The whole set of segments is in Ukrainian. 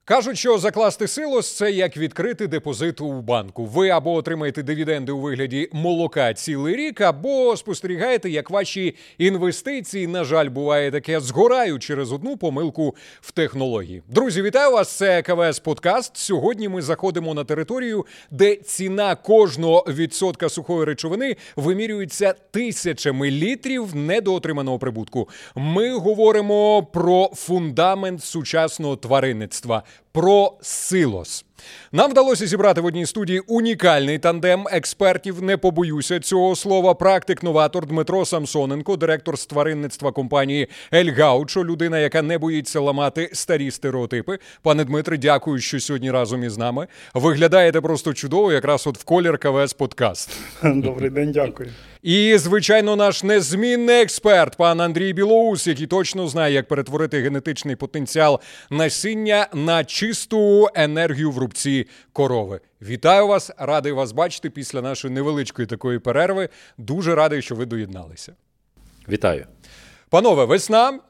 Кажуть, що закласти силос – це як відкрити депозит у банку. Ви або отримаєте дивіденди у вигляді молока цілий рік, або спостерігаєте, як ваші інвестиції, на жаль, буває таке, згорають через одну помилку в технології. Друзі, вітаю вас, це КВС Подкаст. Сьогодні ми заходимо на територію, де ціна кожного відсотка сухої речовини вимірюється тисячами літрів недоотриманого прибутку. Ми говоримо про фундамент сучасного тваринництва – про силос. Нам вдалося зібрати в одній студії унікальний тандем експертів, не побоюся цього слова, практик-новатор Дмитро Самсоненко, директор з тваринництва компанії «Ель Гаучо», людина, яка не боїться ламати старі стереотипи. Пане Дмитре, дякую, що сьогодні разом із нами. Виглядаєте просто чудово, якраз от в колір КВС Подкаст. Добрий день, дякую. І, звичайно, наш незмінний експерт, пан Андрій Білоус, який точно знає, як перетворити генетичний потенціал насіння на чисту енергію в рубці корови. Вітаю вас, радий вас бачити після нашої невеличкої такої перерви. Дуже радий, що ви доєдналися. Вітаю. Панове, весна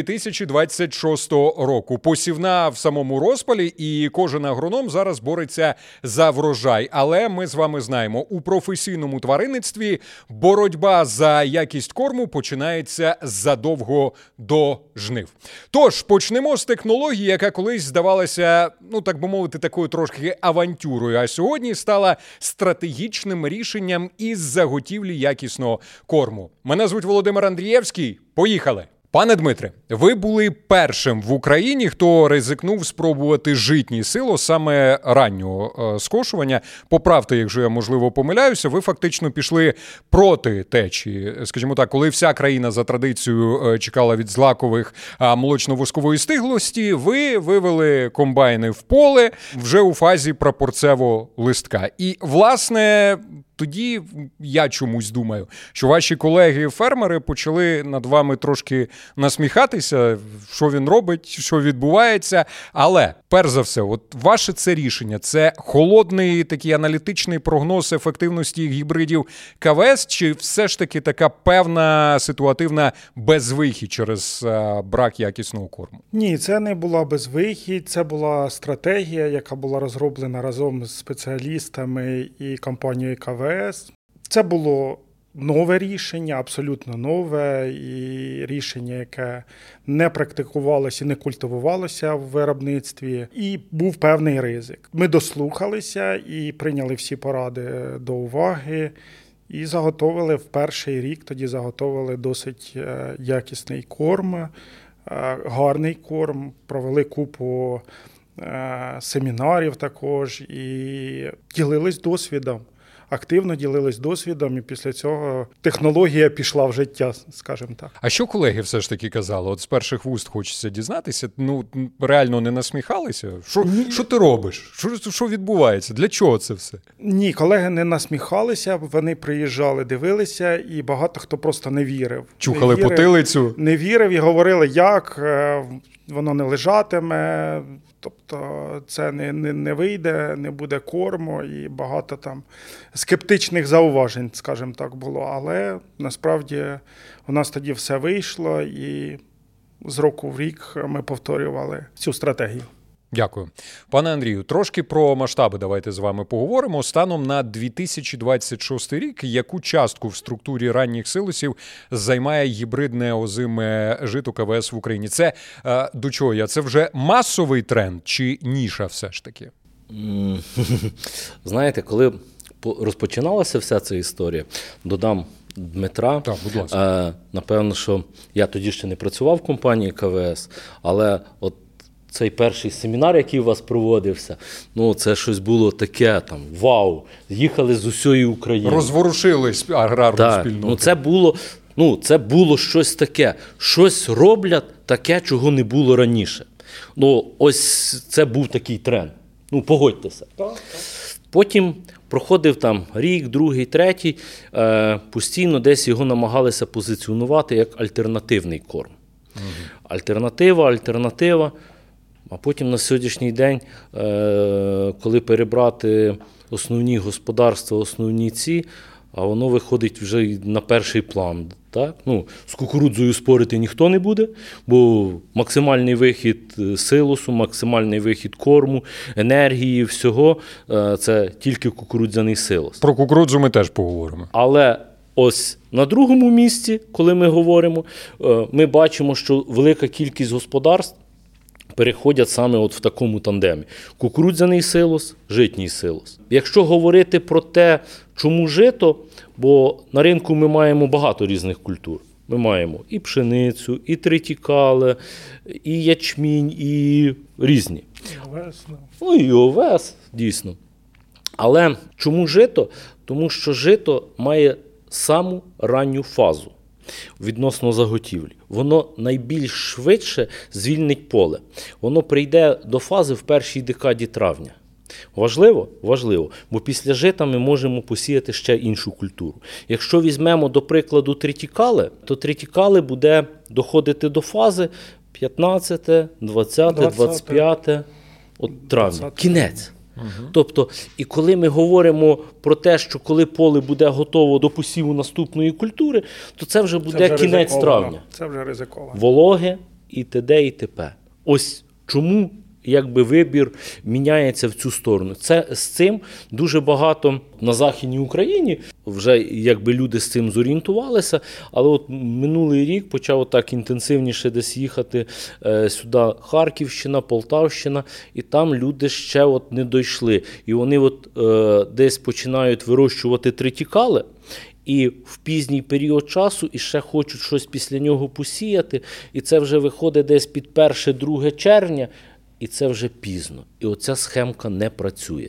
2026 року. Посівна в самому розпалі, і кожен агроном зараз бореться за врожай. Але ми з вами знаємо, у професійному тваринництві боротьба за якість корму починається задовго до жнив. Тож, почнемо з технології, яка колись здавалася, так би мовити, такою трошки авантюрою, а сьогодні стала стратегічним рішенням із заготівлі якісного корму. Мене звуть Володимир Андрієвський. Поїхали! Пане Дмитре, ви були першим в Україні, хто ризикнув спробувати житній силос саме раннього скошування. Поправте, якщо я, можливо, помиляюся, ви фактично пішли проти течії. Скажімо так, коли вся країна за традицією чекала від злакових молочно-воскової стиглості, ви вивели комбайни в поле вже у фазі прапорцевого листка. І, власне, тоді я чомусь думаю, що ваші колеги-фермери почали над вами трошки насміхатися, що він робить, що відбувається. Але, перш за все, от ваше це рішення, це холодний такий аналітичний прогноз ефективності гібридів КВС, чи все ж таки така певна ситуативна безвихідь через брак якісного корму? Ні, це не була безвихідь, це була стратегія, яка була розроблена разом з спеціалістами і компанією КВС. Це було нове рішення, абсолютно нове, і рішення, яке не практикувалося і не культивувалося в виробництві, і був певний ризик. Ми дослухалися і прийняли всі поради до уваги, і заготовили в перший рік, тоді заготовили досить якісний корм, гарний корм, провели купу семінарів також і ділились досвідом. Активно ділились досвідом, і після цього технологія пішла в життя, скажімо так. А що колеги все ж таки казали? От з перших вуст хочеться дізнатися. Реально не насміхалися? Що ти робиш? Що відбувається? Для чого це все? Ні, колеги не насміхалися, вони приїжджали, дивилися, і багато хто просто не вірив. Чухали потилицю? Не вірив і говорили, як воно не лежатиме, тобто це не вийде, не буде корму, і багато там скептичних зауважень, скажімо так, було. Але насправді у нас тоді все вийшло, і з року в рік ми повторювали цю стратегію. Дякую. Пане Андрію, трошки про масштаби давайте з вами поговоримо. Станом на 2026 рік, яку частку в структурі ранніх силосів займає гібридне озиме жито КВС в Україні? Це до чого я? Це вже масовий тренд чи ніша все ж таки? Знаєте, коли розпочиналася вся ця історія, додам Дмитра. Так, будь ласка. Напевно, що я тоді ще не працював в компанії КВС, але от цей перший семінар, який у вас проводився, це щось було таке, вау, їхали з усієї України. Розворушились аграрну спільноту. Це було щось таке. Щось роблять таке, чого не було раніше. Ось це був такий тренд. Погодьтеся. Так. Потім проходив рік, другий, третій, постійно десь його намагалися позиціонувати як альтернативний корм. Альтернатива. А потім на сьогоднішній день, коли перебрати основні господарства, основні а воно виходить вже на перший план. Так? Ну, з кукурудзою спорити ніхто не буде, бо максимальний вихід силосу, максимальний вихід корму, енергії, всього – це тільки кукурудзяний силос. Про кукурудзу ми теж поговоримо. Але ось на другому місці, коли ми говоримо, ми бачимо, що велика кількість господарств переходять саме от в такому тандемі. Кукурудзяний силос, житній силос. Якщо говорити про те, чому жито, бо на ринку ми маємо багато різних культур. Ми маємо і пшеницю, і тритікали, і ячмінь, і різні. Овес, да. Ну і овес, дійсно. Але чому жито? Тому що жито має саму ранню фазу відносно заготівлі. Воно найбільш швидше звільнить поле. Воно прийде до фази в першій декаді травня. Важливо? Важливо. Бо після жита ми можемо посіяти ще іншу культуру. Якщо візьмемо, до прикладу, тритікали, то тритікали буде доходити до фази 15, 20, 25 от травня. 20. Кінець. Тобто, і коли ми говоримо про те, що коли поле буде готово до посіву наступної культури, то це вже буде кінець травня. Це вже ризиковано. Вологе і т.д. і т.п. Ось чому якби вибір міняється в цю сторону. Це з цим дуже багато на Західній Україні вже якби люди з цим зорієнтувалися, але от минулий рік почав так інтенсивніше десь їхати сюди Харківщина, Полтавщина, і там люди ще от не дійшли. І вони от десь починають вирощувати тритікали, і в пізній період часу і ще хочуть щось після нього посіяти, і це вже виходить десь під 1-2 червня, і це вже пізно. І оця схемка не працює.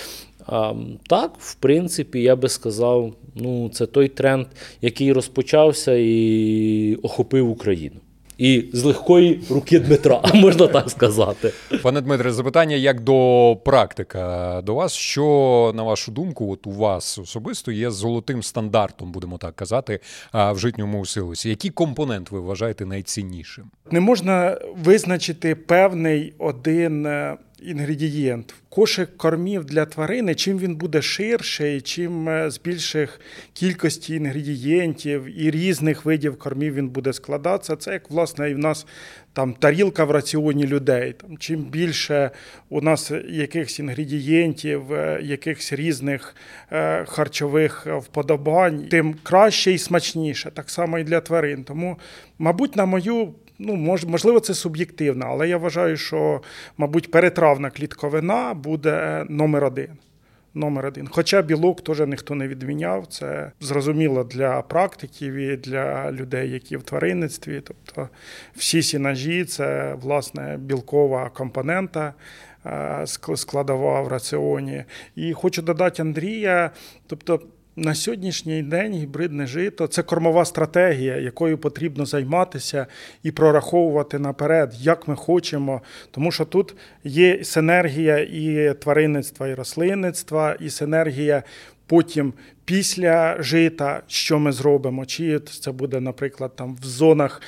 Так, в принципі, я би сказав, ну, це той тренд, який розпочався і охопив Україну. І з легкої руки Дмитра, можна так сказати. Пане Дмитре, запитання як до практика до вас. Що, на вашу думку, от у вас особисто є золотим стандартом, будемо так казати, в житньому силосі? Який компонент ви вважаєте найціннішим? Не можна визначити певний один інгредієнт. Кошик кормів для тварини, чим він буде ширший, чим з більших кількості інгредієнтів і різних видів кормів він буде складатися. Це як, власне, і в нас там тарілка в раціоні людей. Там, чим більше у нас якихось інгредієнтів, якихось різних харчових вподобань, тим краще і смачніше. Так само і для тварин. Тому, мабуть, на мою можливо, це суб'єктивно, але я вважаю, що, мабуть, перетравна клітковина буде номер один. Хоча білок теж ніхто не відміняв, це зрозуміло для практиків і для людей, які в тваринництві. Тобто всі сінажі – це, власне, білкова компонента, складова в раціоні. І хочу додати Андрія, тобто на сьогоднішній день гібридне жито – це кормова стратегія, якою потрібно займатися і прораховувати наперед, як ми хочемо. Тому що тут є синергія і тваринництва, і рослинництва, і синергія потім після жита, що ми зробимо. Чи це буде, наприклад, там в зонах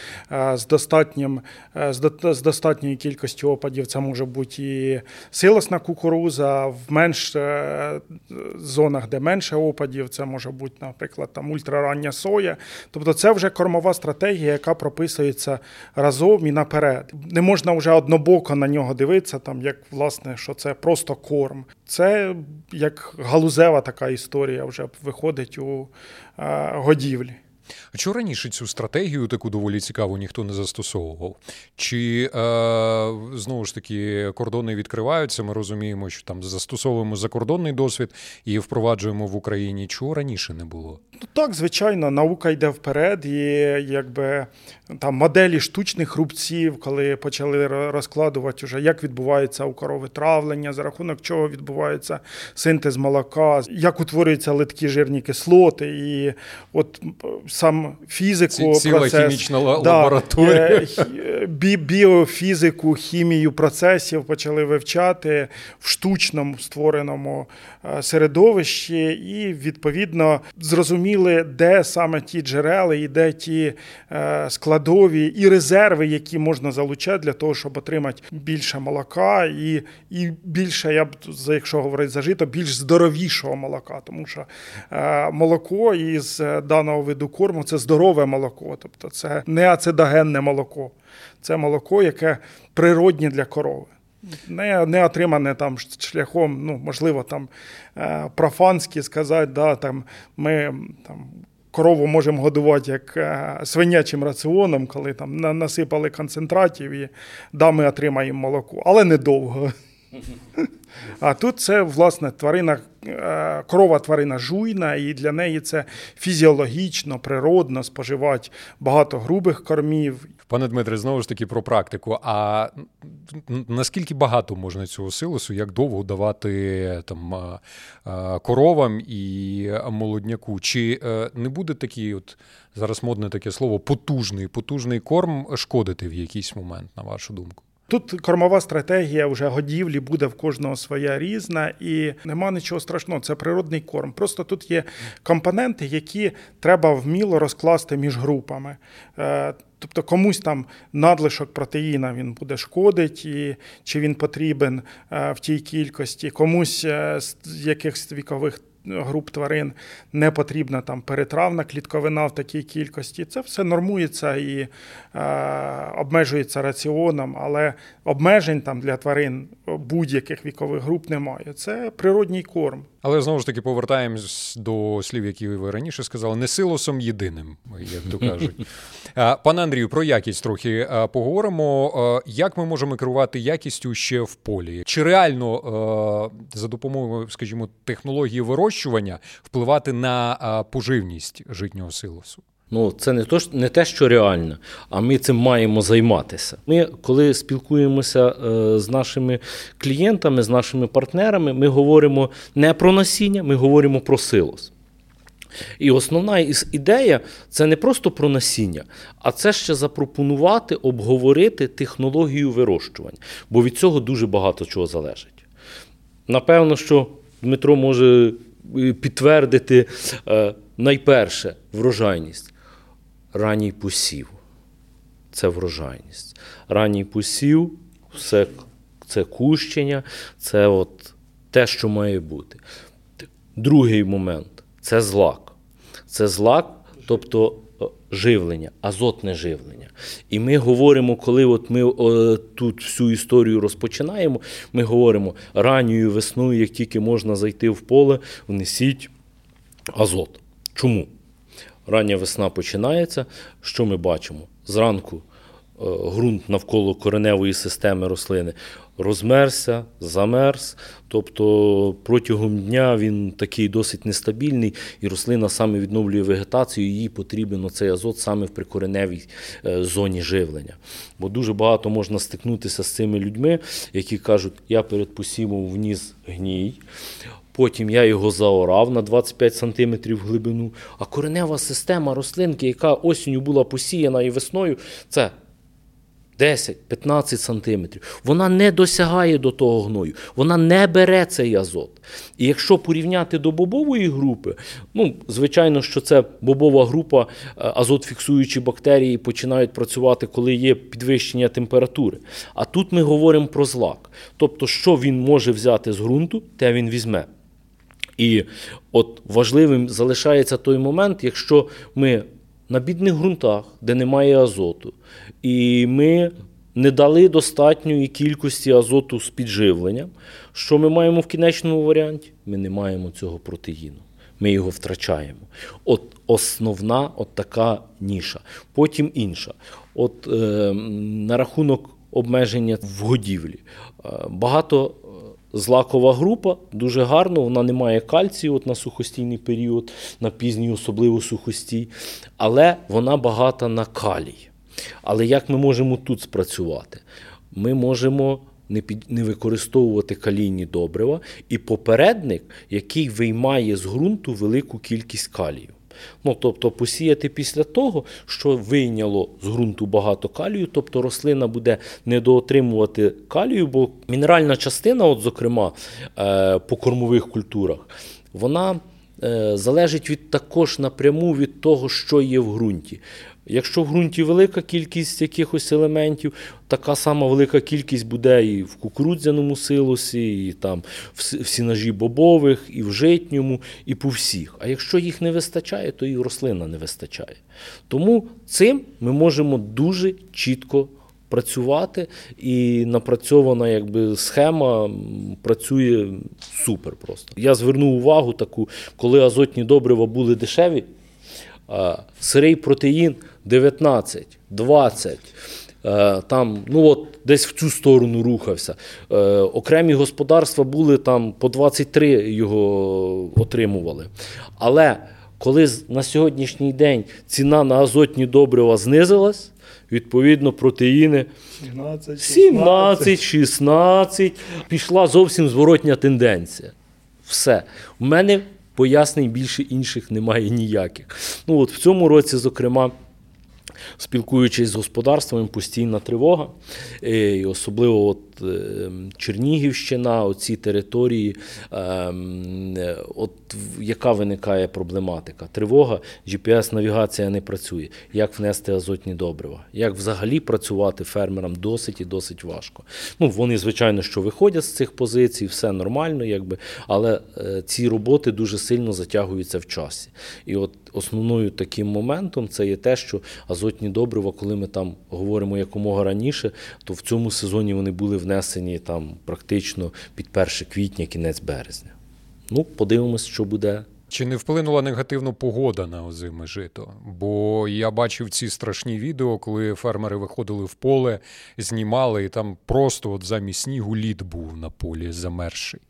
з достатньою кількістю опадів, це може бути і силосна кукуруза, в менш зонах, де менше опадів, це може бути, наприклад, там ультрарання соя. Тобто це вже кормова стратегія, яка прописується разом і наперед. Не можна вже однобоко на нього дивитися, там, як, власне, що це просто корм. Це як галузева така історія вже виходить у годівлі. А чого раніше цю стратегію, таку доволі цікаву, ніхто не застосовував? Чи, знову ж таки, кордони відкриваються, ми розуміємо, що там застосовуємо закордонний досвід і впроваджуємо в Україні. Чого раніше не було? Ну, так, звичайно, наука йде вперед, і якби там моделі штучних рубців, коли почали розкладувати вже, як відбувається у корови травлення, за рахунок чого відбувається синтез молока, як утворюються литкі жирні кислоти, і от сам фізику, ціла процес, хімічна лабораторія. Біофізику, хімію процесів почали вивчати в штучному створеному середовищі і, відповідно, зрозуміли, де саме ті джерела і де ті складові і резерви, які можна залучати для того, щоб отримати більше молока і більше, я б, якщо говорити за жито, більш здоровішого молока. Тому що молоко із даного виду корму корму – це здорове молоко, тобто це не ацидогенне молоко, це молоко, яке природнє для корови. Не отримане там шляхом, можливо, там профанськи сказати, да, там ми там корову можемо годувати як свинячим раціоном, коли там насипали концентратів і ми отримаємо молоко, але недовго. А тут це, власне, корова тварина жуйна, і для неї це фізіологічно, природно споживати багато грубих кормів. Пане Дмитре, знову ж таки про практику. А наскільки багато можна цього силосу, як довго давати там коровам і молодняку? Чи не буде такий, от зараз модне таке слово, потужний корм шкодити в якийсь момент, на вашу думку? Тут кормова стратегія вже годівлі буде в кожного своя різна, і нема нічого страшного, це природний корм. Просто тут є компоненти, які треба вміло розкласти між групами. Тобто комусь там надлишок протеїна він буде шкодити, чи він потрібен в тій кількості, комусь з якихось вікових груп тварин не потрібна там перетравна клітковина в такій кількості. Це все нормується і обмежується раціоном, але обмежень там для тварин будь-яких вікових груп немає. Це природній корм. Але, знову ж таки, повертаємось до слів, які ви раніше сказали, не силосом єдиним, як то кажуть. Пане Андрію, про якість трохи поговоримо. Як ми можемо керувати якістю ще в полі? Чи реально за допомогою, скажімо, технології вирощування впливати на поживність житнього силосу? Це не те, що реально, а ми цим маємо займатися. Ми, коли спілкуємося з нашими клієнтами, з нашими партнерами, ми говоримо не про насіння, ми говоримо про силос. І основна ідея – це не просто про насіння, а це ще запропонувати, обговорити технологію вирощування, бо від цього дуже багато чого залежить. Напевно, що Дмитро може підтвердити найперше врожайність. Ранній посів – це врожайність. Ранній посів – це кущення, це от те, що має бути. Другий момент – це злак. Це злак, тобто живлення, азотне живлення. І ми говоримо, коли от ми тут всю історію розпочинаємо, ми говоримо ранньою весною, як тільки можна зайти в поле, внесіть азот. Чому? Рання весна починається, що ми бачимо? Зранку ґрунт навколо кореневої системи рослини розмерзся, замерз, тобто протягом дня він такий досить нестабільний, і рослина саме відновлює вегетацію, і їй потрібен оцей азот саме в прикореневій зоні живлення. Бо дуже багато можна стикнутися з цими людьми, які кажуть, я перед посівом вніс гній, потім я його заорав на 25 см глибину, а коренева система рослинки, яка осінню була посіяна і весною, це 10-15 сантиметрів. Вона не досягає до того гною, вона не бере цей азот. І якщо порівняти до бобової групи, звичайно, що це бобова група, азот-фіксуючі бактерії починають працювати, коли є підвищення температури. А тут ми говоримо про злак. Тобто, що він може взяти з ґрунту, те він візьме. І от важливим залишається той момент, якщо ми на бідних ґрунтах, де немає азоту, і ми не дали достатньої кількості азоту з підживленням, що ми маємо в кінечному варіанті? Ми не маємо цього протеїну. Ми його втрачаємо. От основна от така ніша. Потім інша. На рахунок обмеження в годівлі. Злакова група, дуже гарно, вона не має кальцію на сухостійний період, на пізній особливо сухостій, але вона багата на калій. Але як ми можемо тут спрацювати? Ми можемо не використовувати калійні добрива і попередник, який виймає з ґрунту велику кількість калію. Тобто посіяти після того, що вийняло з ґрунту багато калію, тобто рослина буде недоотримувати калію, бо мінеральна частина, зокрема, по кормових культурах, вона залежить також напряму від того, що є в ґрунті. Якщо в ґрунті велика кількість якихось елементів, така сама велика кількість буде і в кукурудзяному силосі, і там в сінажі бобових, і в житньому, і по всіх. А якщо їх не вистачає, то і рослина не вистачає. Тому цим ми можемо дуже чітко працювати, і напрацьована схема працює супер просто. Я звернув увагу таку, коли азотні добрива були дешеві, сирий протеїн 19, 20, десь в цю сторону рухався. Окремі господарства були там по 23 його отримували. Але коли на сьогоднішній день ціна на азотні добрива знизилась, відповідно, протеїни 17, 16, пішла зовсім зворотня тенденція. Все. У мене пояснень більше інших немає ніяких. В цьому році, зокрема, спілкуючись з господарствами, постійна тривога, і особливо Чернігівщина, оці території, яка виникає проблематика. Тривога, GPS-навігація не працює. Як внести азотні добрива? Як взагалі працювати фермерам досить і досить важко. Вони, звичайно, що виходять з цих позицій, все нормально, але ці роботи дуже сильно затягуються в часі. І основною таким моментом це є те, що азотні добрива, коли ми там говоримо якомога раніше, то в цьому сезоні вони були внесені там практично під 1 квітня, кінець березня. Подивимось, що буде. Чи не вплинула негативно погода на озиме жито? Бо я бачив ці страшні відео, коли фермери виходили в поле, знімали, і там просто замість снігу лід був на полі замерзший.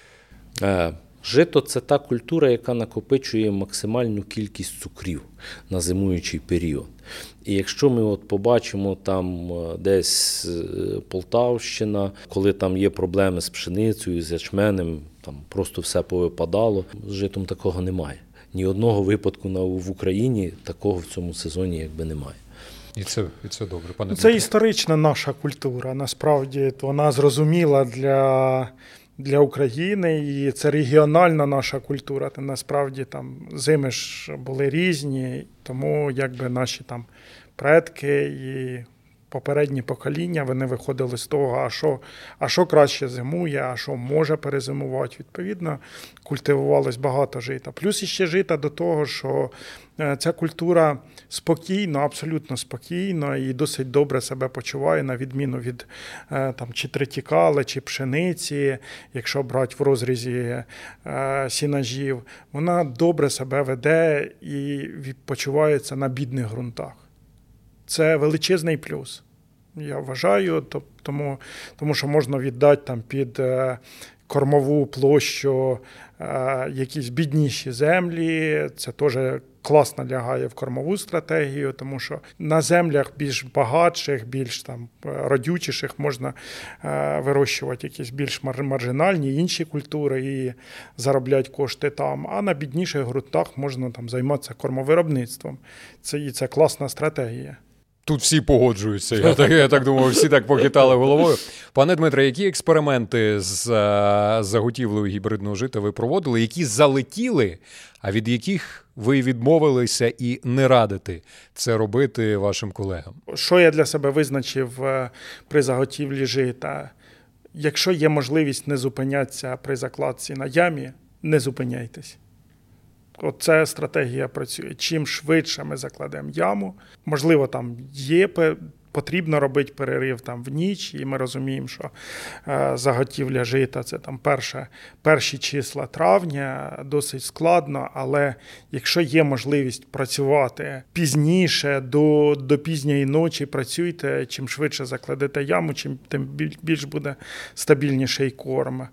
Жито – це та культура, яка накопичує максимальну кількість цукрів на зимуючий період. І якщо ми побачимо там десь Полтавщина, коли там є проблеми з пшеницею, з ячменем, там просто все повипадало, з житом такого немає. Ні одного випадку в Україні такого в цьому сезоні немає. І це добре, пане Дмитре. Це історична наша культура, насправді вона зрозуміла для України, і це регіональна наша культура. Насправді там зими ж були різні, тому наші там предки і попередні покоління, вони виходили з того, а що краще зимує, а що може перезимувати. Відповідно, культивувалось багато жита. Плюс іще жита до того, що ця культура спокійно, абсолютно спокійно і досить добре себе почуває, на відміну від чи тритікали, чи пшениці, якщо брати в розрізі сінажів. Вона добре себе веде і почувається на бідних ґрунтах. Це величезний плюс, я вважаю, тому що можна віддати там під кормову площу якісь бідніші землі, це теж класно лягає в кормову стратегію, тому що на землях більш багатших, більш там родючіших можна вирощувати якісь більш маржинальні інші культури і заробляти кошти там, а на бідніших ґрунтах можна там займатися кормовиробництвом. Це класна стратегія. Тут всі погоджуються. Я так думаю, всі так похитали головою. Пане Дмитре, які експерименти з заготівлею гібридного жита ви проводили, які залетіли, а від яких ви відмовилися і не радите це робити вашим колегам? Що я для себе визначив при заготівлі жита? Якщо є можливість не зупинятися при закладці на ямі, не зупиняйтесь. Оце стратегія працює. Чим швидше ми закладемо яму, можливо, там потрібно робити перерив там в ніч, і ми розуміємо, що заготівля жита – це там перші числа травня, досить складно, але якщо є можливість працювати пізніше, до пізньої ночі працюйте, чим швидше закладете яму, тим більш буде стабільніший корм.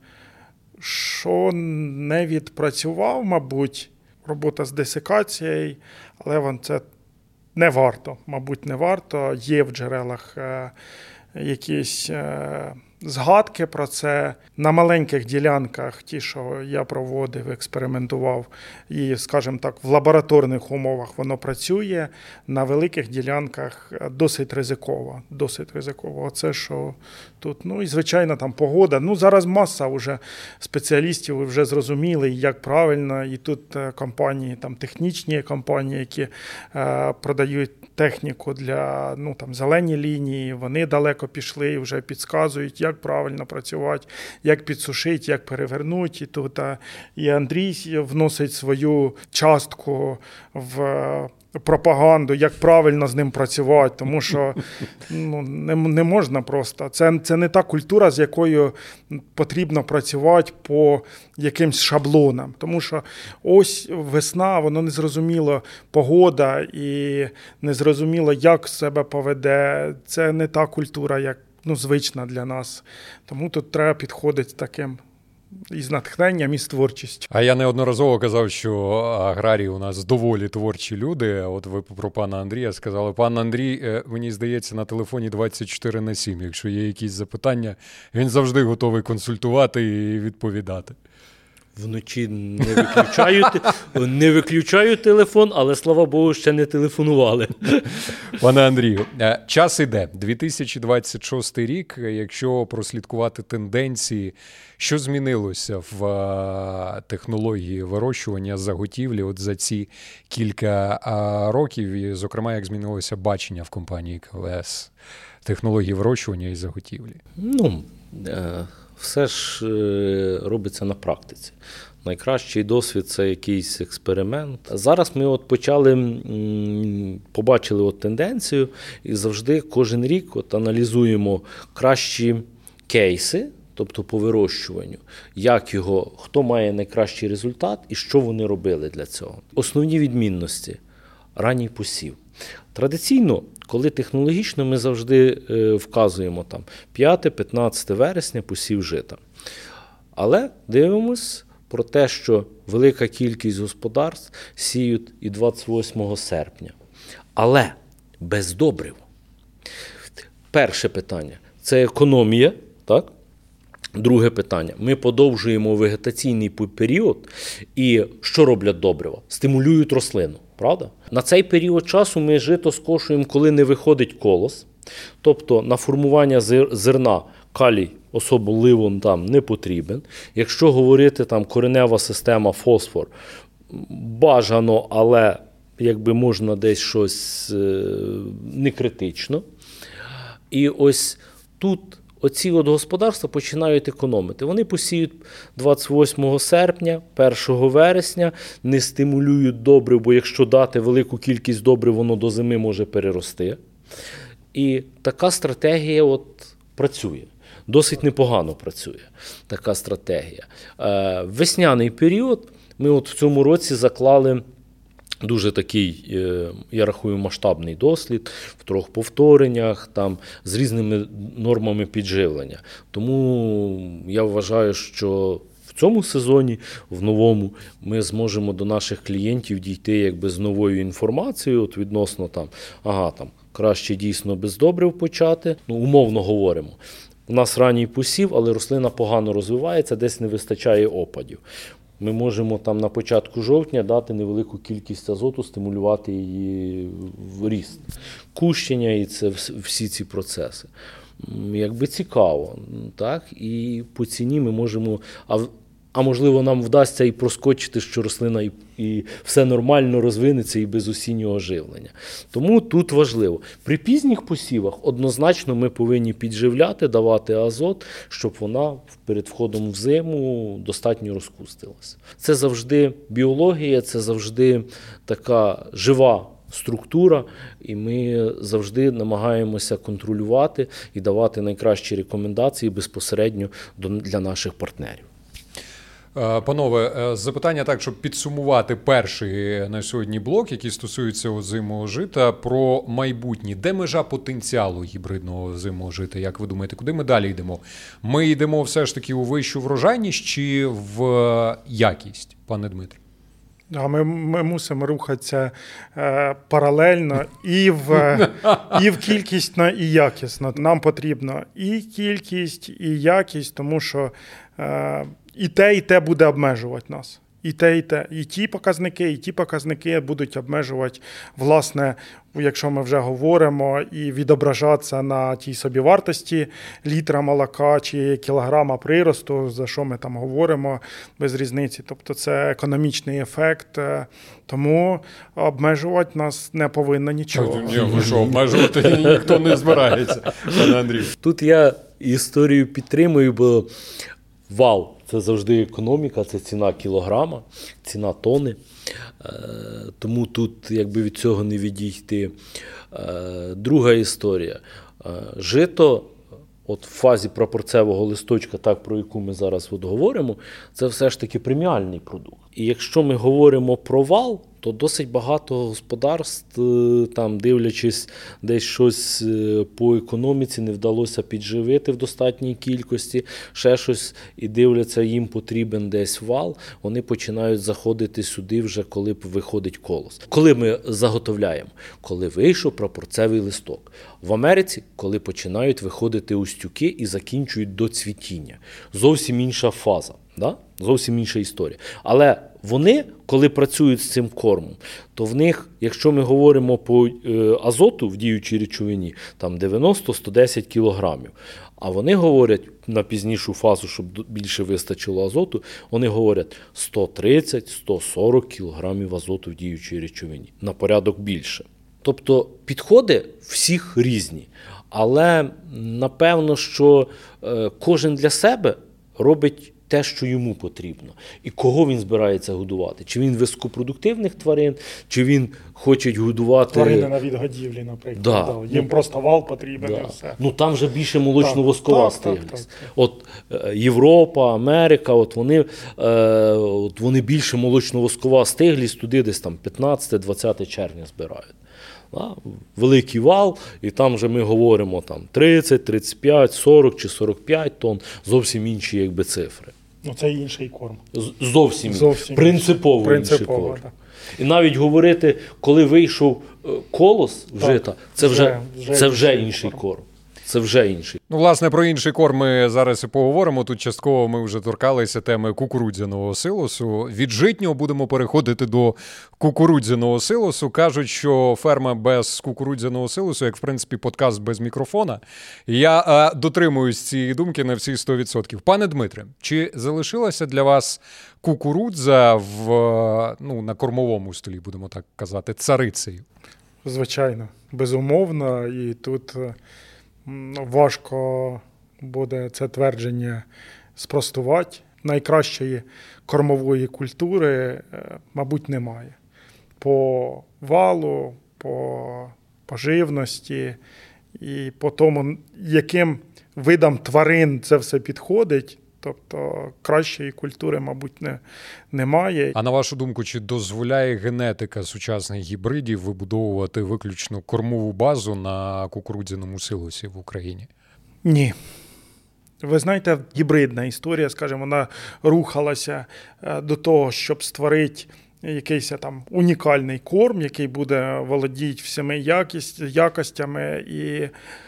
Що не відпрацював, мабуть, робота з десикацією, але вам це не варто, мабуть, не варто. Є в джерелах якісь згадки про це на маленьких ділянках, ті, що я проводив, експериментував, і, скажімо так, в лабораторних умовах воно працює, на великих ділянках досить ризиково. Оце, що тут, і, звичайно, там погода. Зараз маса вже спеціалістів вже зрозуміли, як правильно, і тут компанії, там технічні компанії, які продають техніку для зелені лінії, вони далеко пішли і вже підказують, як правильно працювати, як підсушити, як перевернути. І тут і Андрій вносить свою частку в пропаганду, як правильно з ним працювати, тому що не можна просто. Це не та культура, з якою потрібно працювати по якимсь шаблонам. Тому що ось весна, воно незрозуміло, погода і незрозуміло, як себе поведе. Це не та культура, як звична для нас. Тому тут треба підходити таким із натхненням, і з творчістю. А я неодноразово казав, що аграрії у нас доволі творчі люди. От ви про пана Андрія сказали. Пан Андрій, мені здається, на телефоні 24/7. Якщо є якісь запитання, він завжди готовий консультувати і відповідати. Вночі не виключаю телефон, але, слава Богу, ще не телефонували. Пане Андрію, час іде. 2026 рік, якщо прослідкувати тенденції, що змінилося в технології вирощування заготівлі от за ці кілька років, і, зокрема, як змінилося бачення в компанії КВС технології вирощування і заготівлі? Все ж робиться на практиці. Найкращий досвід – це якийсь експеримент. Зараз ми побачили тенденцію і завжди кожен рік аналізуємо кращі кейси, тобто по вирощуванню, хто має найкращий результат і що вони робили для цього. Основні відмінності – ранній посів. Традиційно, коли технологічно, ми завжди вказуємо 5-15 вересня посів жита. Але дивимось про те, що велика кількість господарств сіють і 28 серпня. Але без добрив. Перше питання – це економія, так? Друге питання – ми подовжуємо вегетаційний період, і що роблять добрива? Стимулюють рослину, правда? На цей період часу ми жито скошуємо, коли не виходить колос, тобто на формування зерна калій особливо не потрібен. Якщо говорити коренева система, фосфор, бажано, але можна десь щось не критично. І ось тут оці господарства починають економити. Вони посіють 28 серпня, 1 вересня, не стимулюють добрив, бо якщо дати велику кількість добрив, воно до зими може перерости. І така стратегія працює. Досить непогано працює така стратегія. Весняний період ми в цьому році заклали дуже такий, я рахую, масштабний дослід в 3 повтореннях, з різними нормами підживлення. Тому я вважаю, що в цьому сезоні, в новому, ми зможемо до наших клієнтів дійти з новою інформацією відносно краще дійсно без добрив почати. Умовно говоримо. У нас ранній посів, але рослина погано розвивається, десь не вистачає опадів. Ми можемо на початку жовтня дати невелику кількість азоту, стимулювати її в ріст. Кущення і це всі ці процеси. Цікаво. Так? І по ціні ми можемо... А можливо, нам вдасться і проскочити, що рослина і все нормально розвинеться і без осіннього живлення. Тому тут важливо. При пізніх посівах однозначно ми повинні підживляти, давати азот, щоб вона перед входом в зиму достатньо розкустилася. Це завжди біологія, це завжди така жива структура, і ми завжди намагаємося контролювати і давати найкращі рекомендації безпосередньо для наших партнерів. Панове, запитання так, щоб підсумувати перший на сьогодні блок, який стосується озимого жита, про майбутнє. Де межа потенціалу гібридного озимого жита? Як ви думаєте, куди ми далі йдемо? Ми йдемо все ж таки у вищу врожайність чи в якість, пане Дмитре? А ми мусимо рухатися паралельно і в кількісно, і якісно. Нам потрібно і кількість, і якість, тому що і те буде обмежувати нас. І те, і те. І ті показники будуть обмежувати, власне, якщо ми вже говоримо, і відображатися на тій собівартості літра молока чи кілограма приросту, за що ми там говоримо, без різниці. Тобто це економічний ефект, тому обмежувати нас не повинно нічого. Ні, ви що, обмежувати ніхто не збирається, пане Андрію. Тут я історію підтримую, бо вал – це завжди економіка, це ціна кілограма, ціна тони. Тому тут якби від цього не відійти. Друга історія. Жито от в фазі прапорцевого листочка, так, про яку ми зараз от говоримо, це все ж таки преміальний продукт. І якщо ми говоримо про вал, то досить багато господарств, там, дивлячись десь щось по економіці, не вдалося підживити в достатній кількості, ще щось, і дивляться, їм потрібен десь вал, вони починають заходити сюди вже, коли виходить колос. Коли ми заготовляємо? Коли вийшов прапорцевий листок. В Америці, коли починають виходити устюки і закінчують до цвітіння. Зовсім інша фаза. Да? Зовсім інша історія. Але вони, коли працюють з цим кормом, то в них, якщо ми говоримо по азоту в діючій речовині, там 90-110 кілограмів. А вони говорять на пізнішу фазу, щоб більше вистачило азоту, вони говорять 130-140 кілограмів азоту в діючій речовині. На порядок більше. Тобто підходи всіх різні. Але напевно, що кожен для себе робить те, що йому потрібно. І кого він збирається годувати. Чи він високопродуктивних тварин, чи він хоче годувати... Тварини на відгодівлі, наприклад. Да. Їм просто вал потрібен і все. Ну там вже більше молочно-воскова стиглість. Так. От Європа, Америка, от вони більше молочно-воскова стиглість, туди десь там 15-20 червня збирають. Да? Великий вал, і там вже ми говоримо там 30, 35, 40 чи 45 тонн, зовсім інші якби цифри. Ну, це інший корм. Зовсім принципово інший корм. Так. І навіть говорити, коли вийшов колос в жита, це вже інший корм. Це вже інший. Ну, власне, про інший корм ми зараз і поговоримо. Тут частково ми вже торкалися теми кукурудзяного силосу. Від житнього будемо переходити до кукурудзяного силосу. Кажуть, що ферма без кукурудзяного силосу, як, в принципі, подкаст без мікрофона. Я дотримуюсь цієї думки на всі 100%. Пане Дмитре, чи залишилася для вас кукурудза на кормовому столі, будемо так казати, царицею? Звичайно, безумовно. І тут... важко буде це твердження спростувати. Найкращої кормової культури, мабуть, немає. По валу, по живності і по тому, яким видам тварин це все підходить, тобто кращої культури, мабуть, немає. А на вашу думку, чи дозволяє генетика сучасних гібридів вибудовувати виключно кормову базу на кукурудзяному силосі в Україні? Ні. Ви знаєте, гібридна історія, скажімо, вона рухалася до того, щоб створити якийсь там унікальний корм, який буде володіти всіми якостями і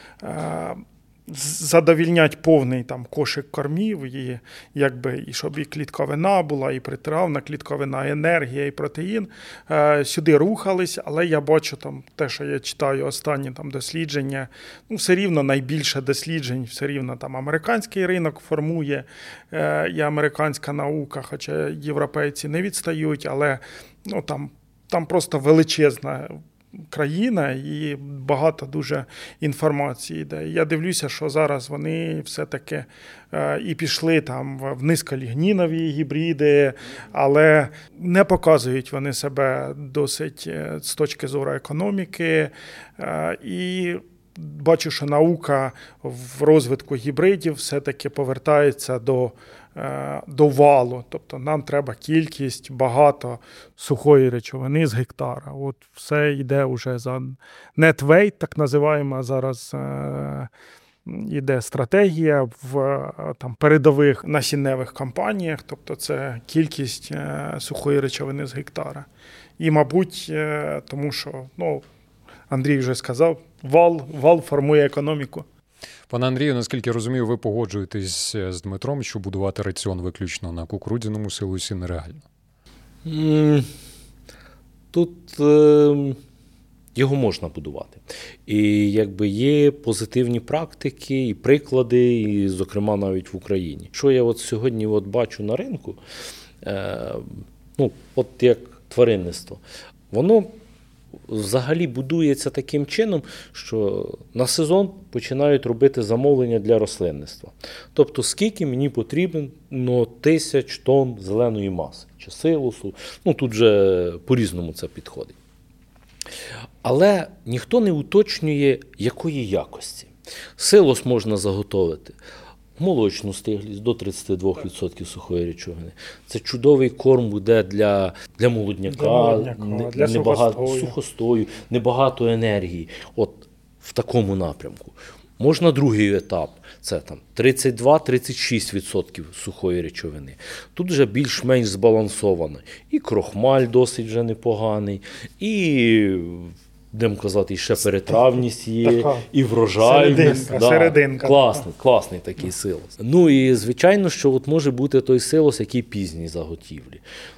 задовільнять повний там кошик кормів, і щоб і клітковина була, і притравна клітковина, і енергія, і протеїн. Сюди рухались, але я бачу там те, що я читаю останні там дослідження, все рівно найбільше досліджень, все рівно там американський ринок формує, і американська наука, хоча європейці не відстають, але там просто величезна країна і багато дуже інформації йде. Я дивлюся, що зараз вони все-таки і пішли там в низьколігнінові гібриди, але не показують вони себе досить з точки зору економіки. І бачу, що наука в розвитку гібридів все-таки повертається до валу. Тобто нам треба кількість, багато сухої речовини з гектара. От все йде вже за net weight, так називаємо зараз іде стратегія в там, передових насінневих кампаніях, тобто це кількість сухої речовини з гектара. І, мабуть, тому що, Андрій вже сказав, вал формує економіку. Пане Андрію, наскільки я розумію, ви погоджуєтесь з Дмитром, що будувати раціон виключно на кукурудзяному силосі нереально? Тут його можна будувати. І є позитивні практики і приклади, і, зокрема, навіть в Україні. Що я сьогодні бачу на ринку, як тваринництво, воно взагалі будується таким чином, що на сезон починають робити замовлення для рослинництва. Тобто, скільки мені потрібно 1000 тонн зеленої маси чи силосу. Тут вже по-різному це підходить. Але ніхто не уточнює, якої якості. Силос можна заготовити молочну стиглість до 32% сухої речовини. Це чудовий корм буде для молодняка, для сухостою, небагато енергії. В такому напрямку. Можна другий етап, це 32-36% сухої речовини. Тут вже більш-менш збалансовано. І крохмаль досить вже непоганий, і, будемо казати, ще перетравність є, і врожайність. Серединка. Класний такий силос. І, звичайно, що може бути той силос, який пізній заготівлі.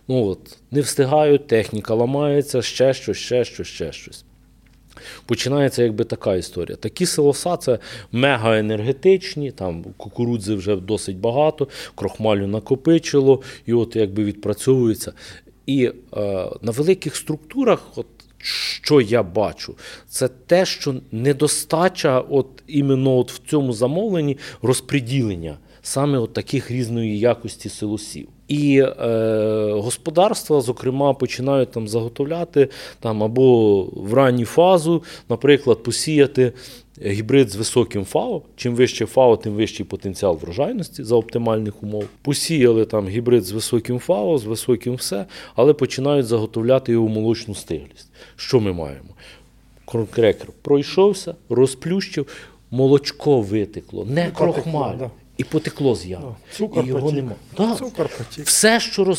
Не встигають, техніка ламається, ще щось. Починається така історія. Такі силоса – це мегаенергетичні, там кукурудзи вже досить багато, крохмалю накопичило, і відпрацьовується. І на великих структурах, що я бачу, це те, що недостача іменно в цьому замовленні розподілення саме таких різної якості силосів. І господарства, зокрема, починають заготовляти або в ранню фазу, наприклад, посіяти гібрид з високим ФАО. Чим вище ФАО, тим вищий потенціал врожайності за оптимальних умов. Посіяли гібрид з високим ФАО, з високим все, але починають заготовляти його молочну стиглість. Що ми маємо? Крекер пройшовся, розплющив, молочко витекло, не крохмаль. І потекло з ями. Цукор потік. Цукор потік. Все,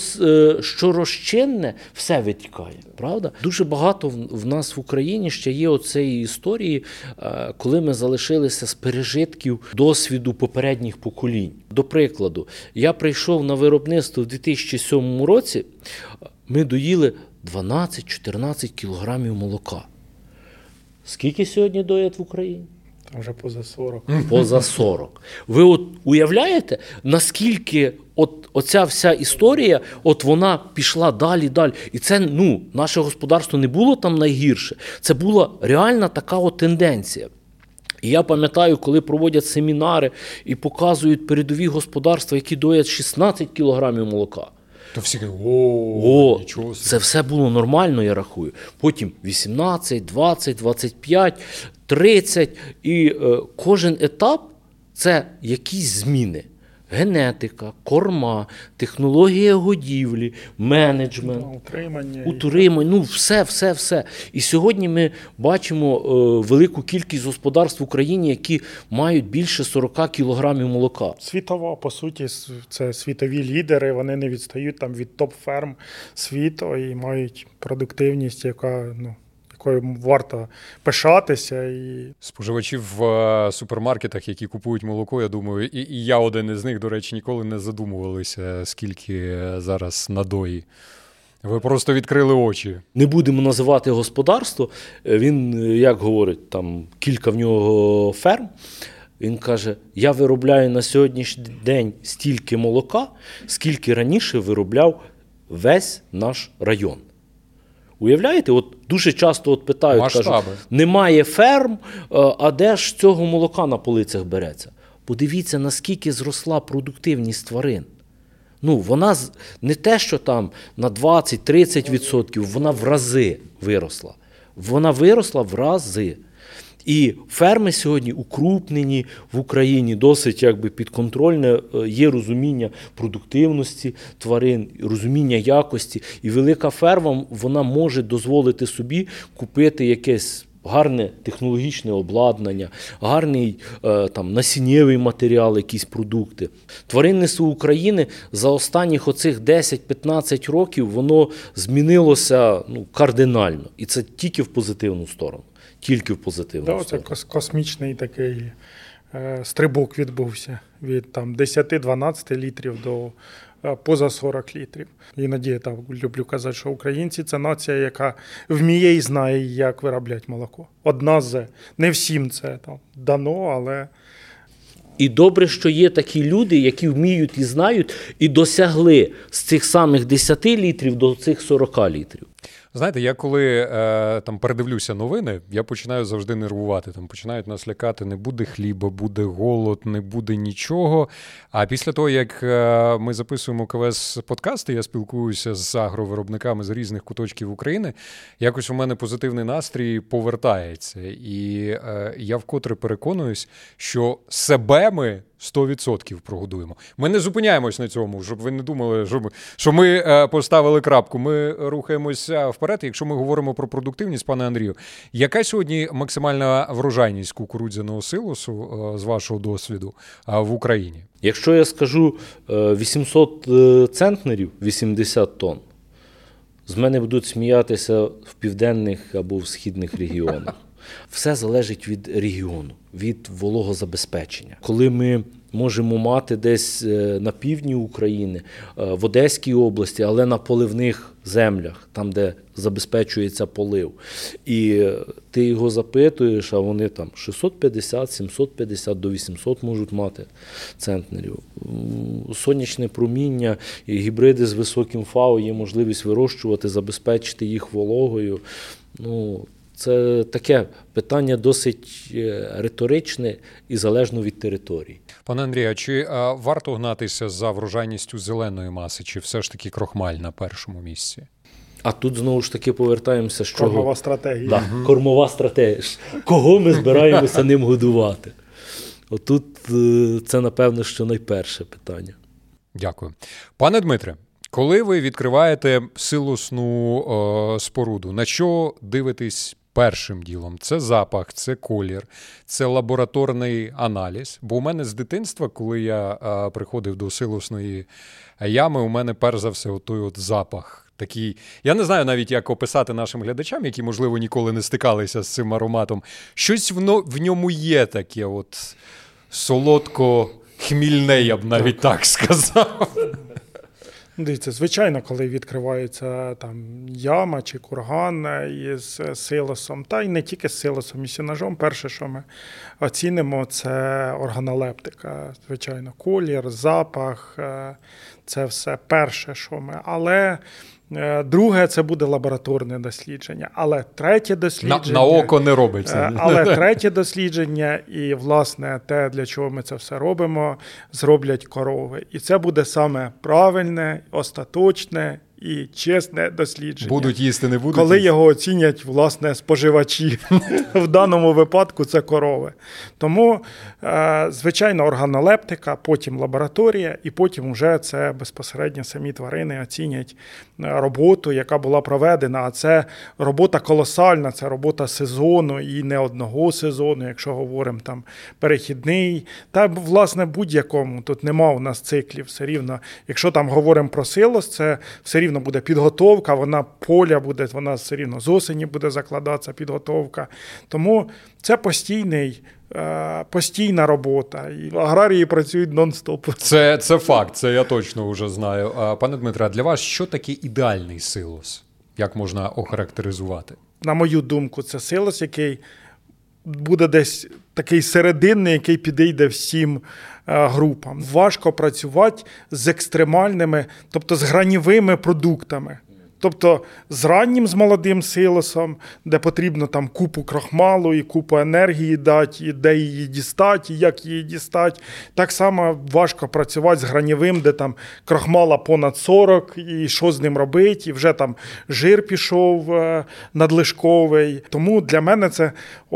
що розчинне, все витікає. Правда? Дуже багато в нас в Україні ще є оцеї історії, коли ми залишилися з пережитків досвіду попередніх поколінь. До прикладу, я прийшов на виробництво в 2007 році, ми доїли 12-14 кілограмів молока. Скільки сьогодні доять в Україні? Вже поза 40. Поза 40. Ви уявляєте, наскільки оця вся історія, вона пішла далі. І це, наше господарство не було там найгірше. Це була реальна така тенденція. І я пам'ятаю, коли проводять семінари і показують передові господарства, які доять 16 кілограмів молока. То всі кажуть, нічого собі. Це все було нормально, я рахую. Потім 18, 20, 25, 30. І кожен етап – це якісь зміни. Генетика, корма, технологія годівлі, менеджмент, утримання, все. І сьогодні ми бачимо велику кількість господарств в Україні, які мають більше 40 кілограмів молока. Світова, по суті, це світові лідери, вони не відстають від топ-ферм світу і мають продуктивність, якою варто пишатися. Споживачі в супермаркетах, які купують молоко, я думаю, і я один із них, до речі, ніколи не задумувалися, скільки зараз надої. Ви просто відкрили очі. Не будемо називати господарство. Він, як говорить, кілька в нього ферм. Він каже, я виробляю на сьогоднішній день стільки молока, скільки раніше виробляв весь наш район. Уявляєте, дуже часто питають, кажуть, немає ферм, а де ж цього молока на полицях береться? Подивіться, наскільки зросла продуктивність тварин. Вона не те, що на 20-30%, вона в рази виросла. Вона виросла в рази. І ферми сьогодні укрупнені в Україні, досить підконтрольне, є розуміння продуктивності тварин, розуміння якості. І велика ферма, вона може дозволити собі купити якесь гарне технологічне обладнання, гарний насіннєвий матеріал, якісь продукти. Тваринництво України за останніх оцих 10-15 років воно змінилося кардинально. І це тільки в позитивну сторону. Тільки в позитивну сторону. Це космічний такий стрибок відбувся від 10-12 літрів до поза 40 літрів. Іноді я люблю казати, що українці – це нація, яка вміє і знає, як виробляти молоко. Одна з. Не всім це дано, але... І добре, що є такі люди, які вміють і знають, і досягли з цих самих 10 літрів до цих 40 літрів. Знаєте, я коли передивлюся новини, я починаю завжди нервувати. Починають нас лякати, не буде хліба, буде голод, не буде нічого. А після того, як ми записуємо КВС-подкасти, я спілкуюся з агровиробниками з різних куточків України, якось у мене позитивний настрій повертається. І я вкотре переконуюсь, що себе ми 100% прогодуємо. Ми не зупиняємось на цьому, щоб ви не думали, що ми поставили крапку. Ми рухаємося вперед. Якщо ми говоримо про продуктивність, пане Андрію, яка сьогодні максимальна врожайність кукурудзяного силосу, з вашого досвіду, в Україні? Якщо я скажу 800 центнерів, 80 тонн, з мене будуть сміятися в південних або в східних регіонах. Все залежить від регіону, від вологозабезпечення. Коли ми можемо мати десь на півдні України, в Одеській області, але на поливних землях, там, де забезпечується полив, і ти його запитуєш, а вони 650, 750 до 800 можуть мати центнерів. Сонячне проміння і гібриди з високим ФАО є можливість вирощувати, забезпечити їх вологою. Це таке питання досить риторичне і залежно від території. Пане Андрію, чи варто гнатися за врожайністю зеленої маси, чи все ж таки крохмаль на першому місці? А тут знову ж таки повертаємося, що... Кормова стратегія. Да, кормова стратегія. Кого ми збираємося ним годувати? Отут це, напевно, що найперше питання. Дякую. Пане Дмитре, коли ви відкриваєте силосну споруду, на що дивитесь першим ділом? Це запах, це колір, це лабораторний аналіз. Бо у мене з дитинства, коли я приходив до силосної ями, у мене перш за все той запах. Такий, я не знаю навіть, як описати нашим глядачам, які, можливо, ніколи не стикалися з цим ароматом. Щось в ньому є таке солодко-хмільне, я б навіть так сказав. Дивіться, звичайно, коли відкривається яма чи курган із силосом, та й не тільки з силосом, і сінажом, перше, що ми оцінимо, це органолептика. Звичайно, колір, запах, це все перше, що ми. Але друге, це буде лабораторне дослідження. Але третє дослідження... На око не робиться. Але третє дослідження і, власне, те, для чого ми це все робимо, зроблять корови. І це буде саме правильне, остаточне і чесне дослідження. Будуть їсти, не будуть коли їсти. Його оцінять, власне, споживачі. В даному випадку це корови. Тому, звичайно, органолептика, потім лабораторія, і потім вже це безпосередньо самі тварини оцінять роботу, яка була проведена. А це робота колосальна, це робота сезону і не одного сезону, якщо говоримо перехідний. Та, власне, будь-якому. Тут нема у нас циклів все рівно. Якщо говоримо про силос, це все рівно буде підготовка, поля буде, вона все рівно з осені буде закладатися підготовка. Тому це постійна робота. І аграрії працюють нон-стоп. Це факт, це я точно вже знаю. Пане Дмитре, а для вас що таке ідеальний силос? Як можна охарактеризувати? На мою думку, це силос, який буде десь такий серединний, який підійде всім групам. Важко працювати з екстремальними, тобто з гранівими продуктами. Тобто з раннім, з молодим силосом, де потрібно купу крохмалу і купу енергії дати, і де її дістати, і як її дістати. Так само важко працювати з гранівим, де крохмала понад 40, і що з ним робити, і вже жир пішов надлишковий. Тому для мене це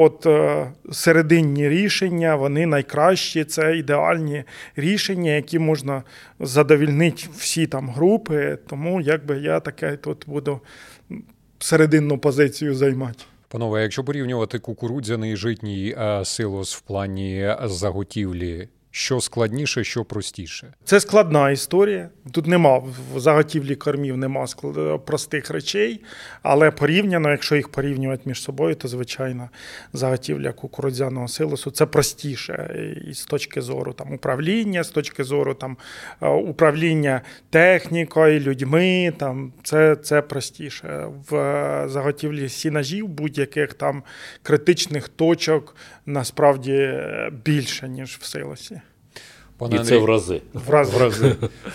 серединні рішення, вони найкращі, це ідеальні рішення, які можна задовольнити всі групи. Тому я таке тут буду серединну позицію займати. Панове, якщо порівнювати кукурудзяний і житній силос в плані заготівлі, що складніше, що простіше? Це складна історія. Тут нема в заготівлі кормів, нема простих речей, але порівняно, якщо їх порівнювати між собою, то, звичайно, заготівля кукурудзяного силосу – це простіше і з точки зору управління, з точки зору управління технікою, людьми, це простіше. В заготівлі сінажів будь-яких критичних точок насправді більше, ніж в силосі. І це в рази. В рази.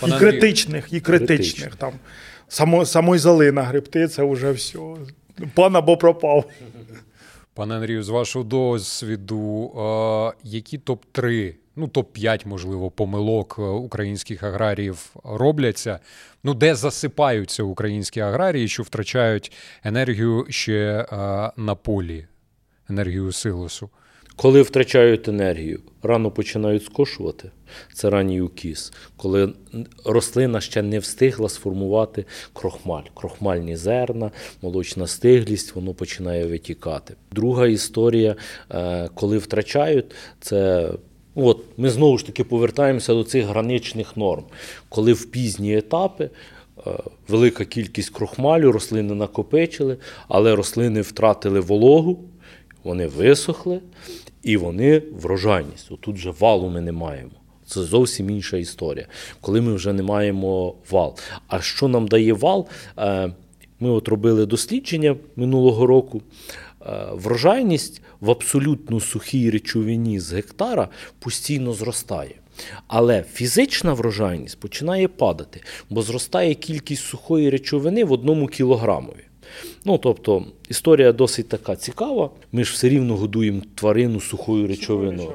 І критичних. Самої золи нагребти – це вже все. Пан або пропав. Пане Андрію, з вашого досвіду, які топ-3, топ-5, можливо, помилок українських аграріїв робляться? Де засипаються українські аграрії, що втрачають енергію ще на полі, енергію силосу? Коли втрачають енергію, рано починають скошувати, це ранній укіс. Коли рослина ще не встигла сформувати крохмаль, крохмальні зерна, молочна стиглість, воно починає витікати. Друга історія, коли втрачають, це ми знову ж таки повертаємося до цих граничних норм. Коли в пізні етапи велика кількість крохмалю, рослини накопичили, але рослини втратили вологу, вони висохли, і вони врожайність. Тут вже валу ми не маємо. Це зовсім інша історія, коли ми вже не маємо вал. А що нам дає вал? Ми робили дослідження минулого року. Врожайність в абсолютно сухій речовині з гектара постійно зростає. Але фізична врожайність починає падати, бо зростає кількість сухої речовини в 1 кілограмові. Тобто, історія досить така цікава. Ми ж все рівно годуємо тварину сухою речовиною.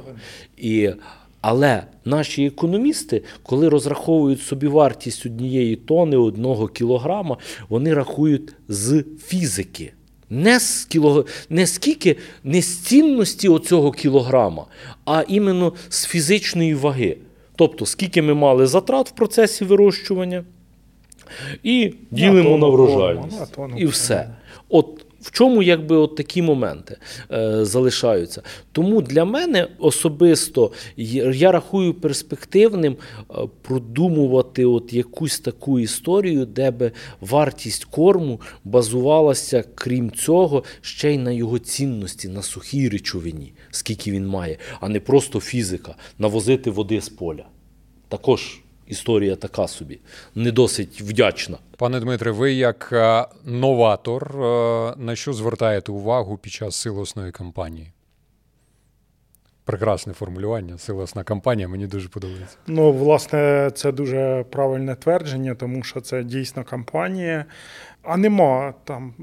Але наші економісти, коли розраховують собівартість 1 тони, 1 кілограма, вони рахують з фізики. Не з цінності оцього кілограма, а іменно з фізичної ваги. Тобто, скільки ми мали затрат в процесі вирощування, і ділимо на врожайність. І все. В чому такі моменти залишаються? Тому для мене особисто, я рахую перспективним продумувати якусь таку історію, де би вартість корму базувалася, крім цього, ще й на його цінності, на сухій речовині, скільки він має, а не просто фізика, навозити води з поля. Також історія така собі, не досить вдячна. Пане Дмитре, ви як новатор, на що звертаєте увагу під час силосної кампанії? Прекрасне формулювання, силосна кампанія, мені дуже подобається. Власне, це дуже правильне твердження, тому що це дійсно кампанія, а нема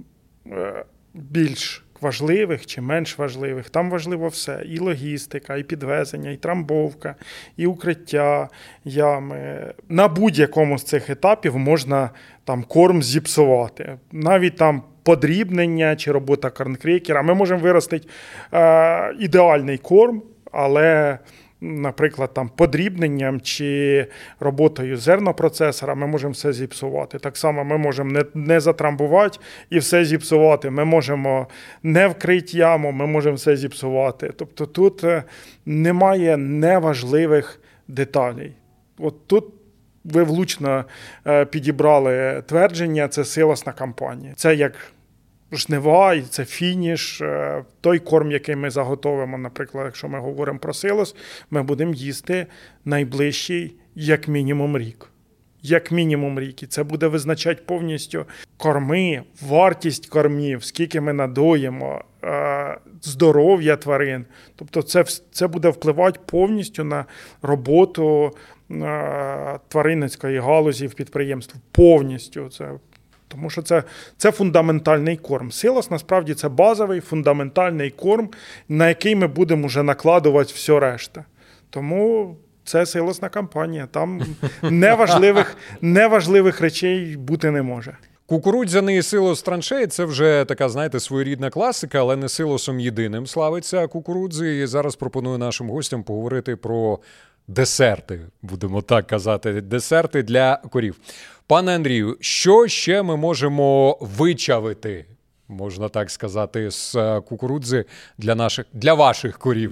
більш важливих чи менш важливих. Там важливо все. І логістика, і підвезення, і трамбовка, і укриття, ями. На будь-якому з цих етапів можна корм зіпсувати. Навіть подрібнення чи робота корнкрекера. Ми можемо виростити ідеальний корм, але, наприклад, подрібненням чи роботою зернопроцесора ми можемо все зіпсувати. Так само ми можемо не затрамбувати і все зіпсувати. Ми можемо не вкрити яму, ми можемо все зіпсувати. Тобто тут немає неважливих деталей. Тут ви влучно підібрали твердження, це силосна кампанія. Це як жнива, і це фініш. Той корм, який ми заготовимо, наприклад, якщо ми говоримо про силос, ми будемо їсти найближчий як мінімум рік. Як мінімум рік. І це буде визначати повністю корми, вартість кормів, скільки ми надоїмо, здоров'я тварин. Тобто це буде впливати повністю на роботу тваринницької галузі в підприємстві. Повністю. Тому що це фундаментальний корм. Силос, насправді, це базовий, фундаментальний корм, на який ми будемо вже накладувати все решта. Тому це силосна кампанія. Там неважливих речей бути не може. Кукурудзяний силос траншеї – це вже така, своєрідна класика, але не силосом єдиним славиться кукурудзи. І зараз пропоную нашим гостям поговорити про десерти, будемо так казати, десерти для корів. Пане Андрію, що ще ми можемо вичавити можна так сказати, з кукурудзи для ваших корів?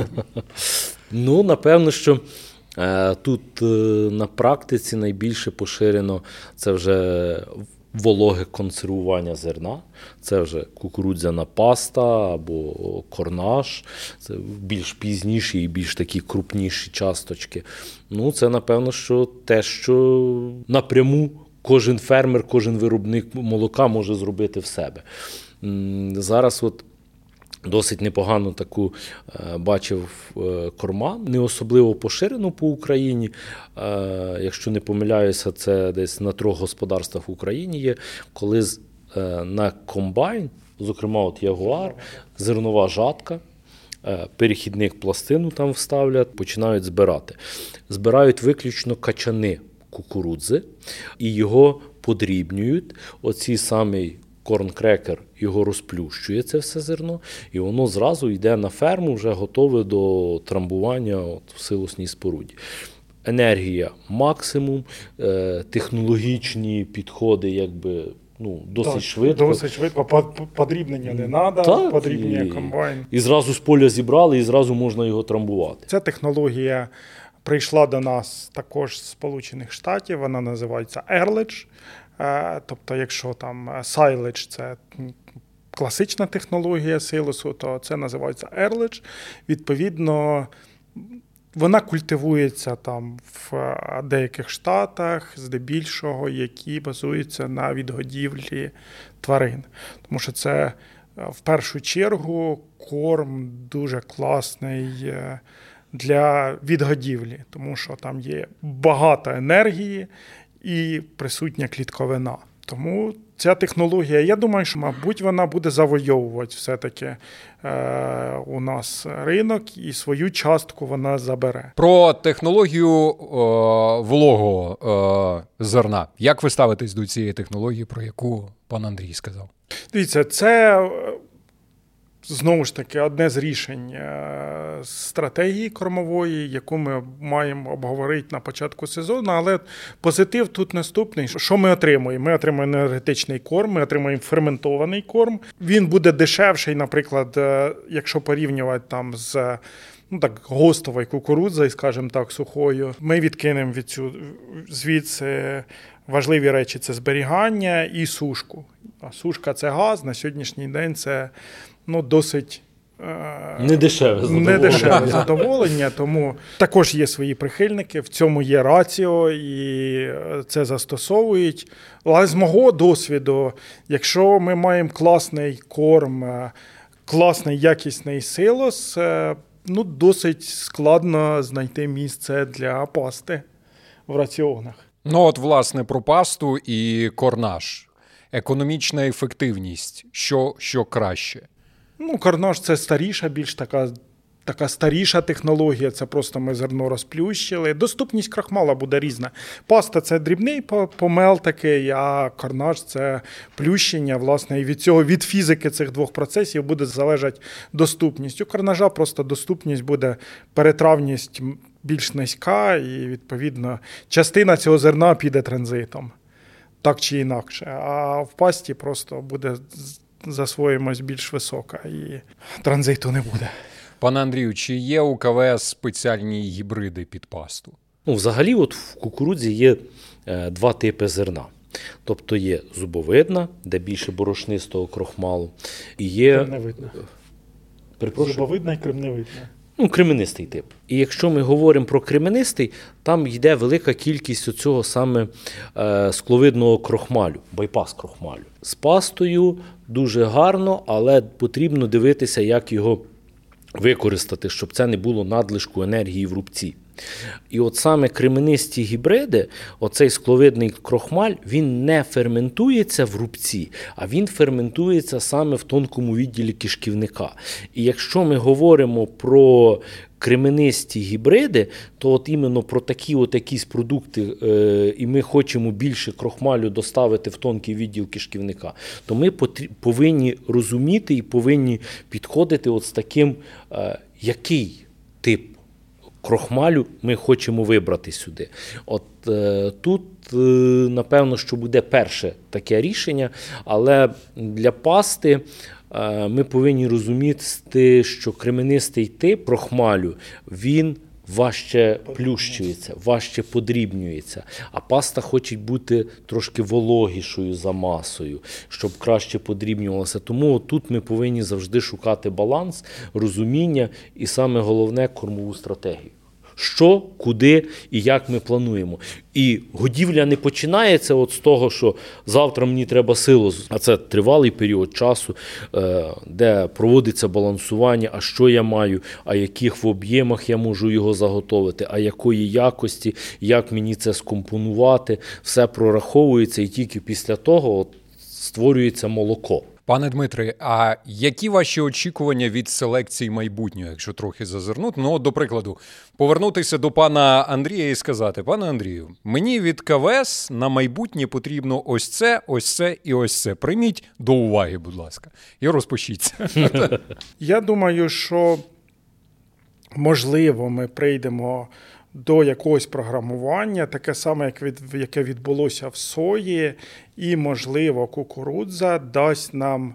Ну, напевно, що тут на практиці найбільше поширено це вже вологе консервування зерна. Це вже кукурудзяна паста або корнаш. Це більш пізніші і більш такі крупніші часточки. Ну, це, напевно, що те, що напряму кожен фермер, кожен виробник молока може зробити в себе. Зараз от досить непогану таку бачив корма, не особливо поширену по Україні. Якщо не помиляюся, це десь на 3 господарствах в Україні є, коли на комбайн, зокрема от Ягуар, зернова жатка, перехідник пластину там вставлять, починають збирати. Збирають виключно качани кукурудзи і його подрібнюють. Оці самий корнкрекер його розплющує, це все зерно, і воно зразу йде на ферму, вже готове до трамбування в силосній споруді. Енергія максимум, технологічні підходи якби, досить швидко. Досить швидко, подрібнення не треба, подрібнює комбайн. І зразу з поля зібрали, і зразу можна його трамбувати. Ця технологія прийшла до нас також з Сполучених Штатів, вона називається Earledge. Тобто, якщо там silage – це класична технологія силосу, то це називається Earledge. Відповідно, вона культивується там в деяких штатах, здебільшого, які базуються на відгодівлі тварин. Тому що це, в першу чергу, корм дуже класний для відгодівлі, тому що там є багато енергії і присутня клітковина. Тому ця технологія, я думаю, що, мабуть, вона буде завойовувати все-таки у нас ринок і свою частку вона забере. Про технологію вологого зерна. Як ви ставитесь до цієї технології, про яку пан Андрій сказав? Дивіться, це знову ж таки одне з рішень стратегії кормової, яку ми маємо обговорити на початку сезону, але позитив тут наступний. Що ми отримуємо? Ми отримуємо енергетичний корм, ми отримуємо ферментований корм. Він буде дешевший, наприклад, якщо порівнювати там з гостовою кукурудзою, скажімо так, сухою. Ми відкинемо звідси важливі речі – це зберігання і сушку. Сушка – це газ, на сьогоднішній день це досить недешеве задоволення, тому також є свої прихильники, в цьому є раціо і це застосовують. Але з мого досвіду, якщо ми маємо класний корм, класний якісний силос, досить складно знайти місце для пасти в раціонах. От, власне, про пасту і корнаш. Економічна ефективність. Що краще? Корнаш – це старіша, більш така старіша технологія. Це просто ми зерно розплющили. Доступність крахмала буде різна. Паста – це дрібний помел такий, а корнаш – це плющення. Власне, і від фізики цих двох процесів буде залежати доступність. У корнажа просто доступність буде, перетравність більш низька, і, відповідно, частина цього зерна піде транзитом. Так чи інакше. А в пасті просто буде засвоїмость більш висока і транзиту не буде. Пане Андрію, чи є у КВС спеціальні гібриди під пасту? Взагалі от в кукурудзі є 2 типи зерна. Тобто є зубовидна, де більше борошнистого крохмалу, і є... Кремневидна. Зубовидна і кремневидна. Кременистий тип. І якщо ми говоримо про кременистий, там йде велика кількість оцього саме скловидного крохмалю, байпас крохмалю. З пастою дуже гарно, але потрібно дивитися, як його використати, щоб це не було надлишку енергії в рубці. І от саме кременисті гібриди, оцей скловидний крохмаль, він не ферментується в рубці, а він ферментується саме в тонкому відділі кишківника. І якщо ми говоримо про кременисті гібриди, то от іменно про такі от якісь продукти, і ми хочемо більше крохмалю доставити в тонкий відділ кишківника, то ми повинні розуміти і повинні підходити от з таким, який тип крохмалю ми хочемо вибрати сюди. От тут, напевно, що буде перше таке рішення, але для пасти ми повинні розуміти, що кременистий тип крохмалю, він важче плющується, важче подрібнюється, а паста хоче бути трошки вологішою за масою, щоб краще подрібнювалася. Тому тут ми повинні завжди шукати баланс, розуміння і саме головне – кормову стратегію. Що, куди і як ми плануємо. І годівля не починається от з того, що завтра мені треба силос, а це тривалий період часу, де проводиться балансування, а що я маю, а яких в об'ємах я можу його заготовити, а якої якості, як мені це скомпонувати. Все прораховується і тільки після того от створюється молоко. Пане Дмитре, а які ваші очікування від селекції майбутнього, якщо трохи зазирнути? Ну, до прикладу, повернутися до пана Андрія і сказати: пане Андрію, мені від КВС на майбутнє потрібно ось це і ось це. Прийміть до уваги, будь ласка, і розпишіться. Я думаю, що, можливо, ми прийдемо до якогось програмування, таке саме, яке відбулося в сої, і, можливо, кукурудза дасть нам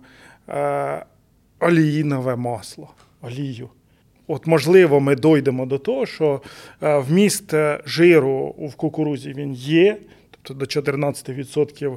оліїнове масло, олію. От, можливо, ми дійдемо до того, що вміст жиру в кукурудзі він є, тобто до 14%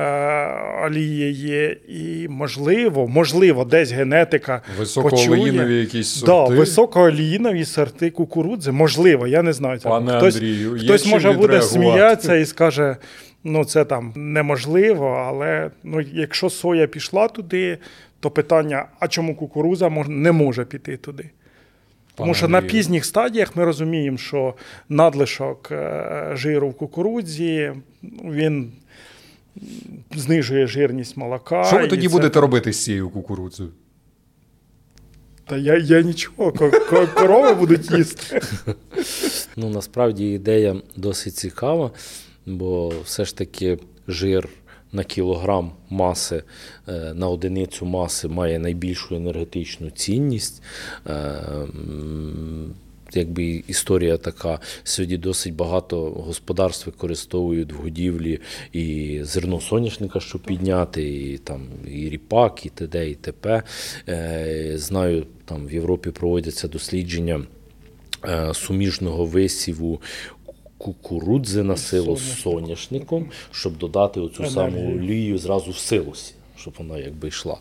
олії є, і можливо, десь генетика Високоолеїнові якісь сорти? Так, високоолеїнові сорти кукурудзи, можливо, я не знаю. Пане Андрію, хтось може буде сміятися і скаже, ну це там неможливо, але якщо соя пішла туди, то питання, а чому кукурудза не може піти туди? Тому що на пізніх стадіях ми розуміємо, що надлишок жиру в кукурудзі, він знижує жирність молока. Що ви тоді будете робити з цією кукурудзою? Та я нічого, корови будуть їсти. Ну, насправді ідея досить цікава, бо все ж таки жир на кілограм маси, на одиницю маси має найбільшу енергетичну цінність. Якби історія така, сьогодні досить багато господарств використовують в годівлі і зерно соняшника, щоб підняти, і там і ріпак, і т.д. і т.п. Знаю, там в Європі проводяться дослідження суміжного висіву кукурудзи на сило з соняшником, щоб додати оцю саму олію зразу в силосі, щоб вона якби йшла.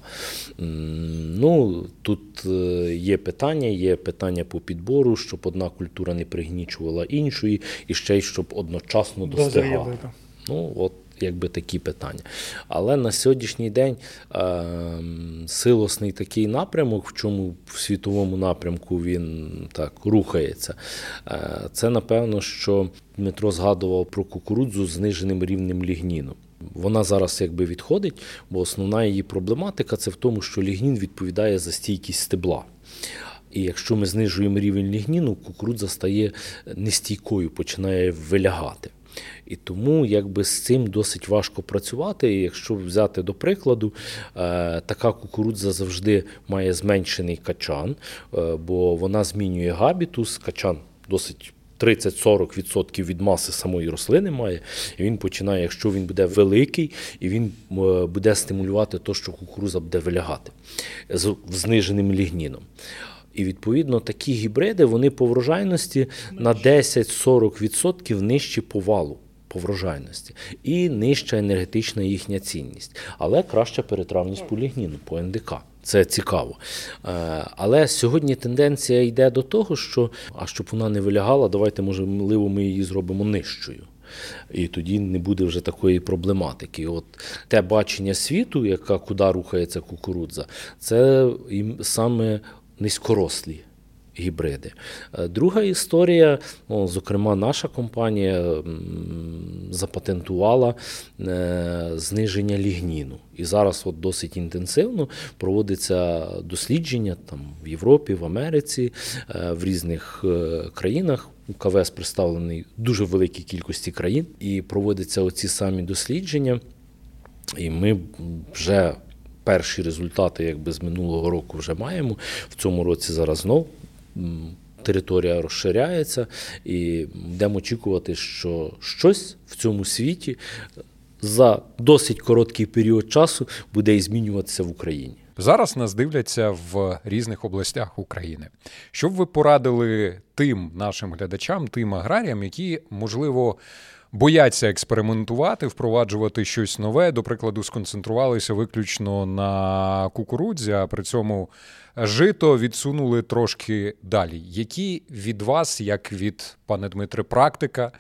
Ну, тут є питання по підбору, щоб одна культура не пригнічувала іншої, і ще й щоб одночасно достигала. Ну, от якби такі питання. Але на сьогоднішній день силосний такий напрямок, в чому в світовому напрямку він так рухається, це, напевно, що Дмитро згадував про кукурудзу з зниженим рівнем лігніну. Вона зараз якби відходить, бо основна її проблематика – це в тому, що лігнін відповідає за стійкість стебла. І якщо ми знижуємо рівень лігніну, кукурудза стає нестійкою, починає вилягати. І тому якби з цим досить важко працювати. І якщо взяти до прикладу, така кукурудза завжди має зменшений качан, бо вона змінює габітус, качан досить 30-40% від маси самої рослини має, і він починає, якщо він буде великий, і він буде стимулювати те, що кукурудза буде вилягати з зниженим лігніном. І, відповідно, такі гібриди, вони по врожайності на 10-40% нижчі по валу, по врожайності. І нижча енергетична їхня цінність. Але краща перетравність по лігніну, по НДК. Це цікаво. Але сьогодні тенденція йде до того, що, а щоб вона не вилягала, давайте, можливо, ми її зробимо нижчою. І тоді не буде вже такої проблематики. От те бачення світу, куди рухається кукурудза, це саме низькорослі гібриди. Друга історія, зокрема, наша компанія запатентувала зниження лігніну. І зараз от досить інтенсивно проводиться дослідження там, в Європі, в Америці, в різних країнах. КВС представлений в дуже великій кількості країн. І проводяться оці самі дослідження. І ми вже перші результати якби з минулого року вже маємо. В цьому році зараз знов територія розширяється, і будемо очікувати, що щось в цьому світі за досить короткий період часу буде і змінюватися в Україні. Зараз нас дивляться в різних областях України. Що б ви порадили тим нашим глядачам, тим аграріям, які, можливо, бояться експериментувати, впроваджувати щось нове, до прикладу, сконцентрувалися виключно на кукурудзі, а при цьому жито відсунули трошки далі. Які від вас, як від пане Дмитре, практика,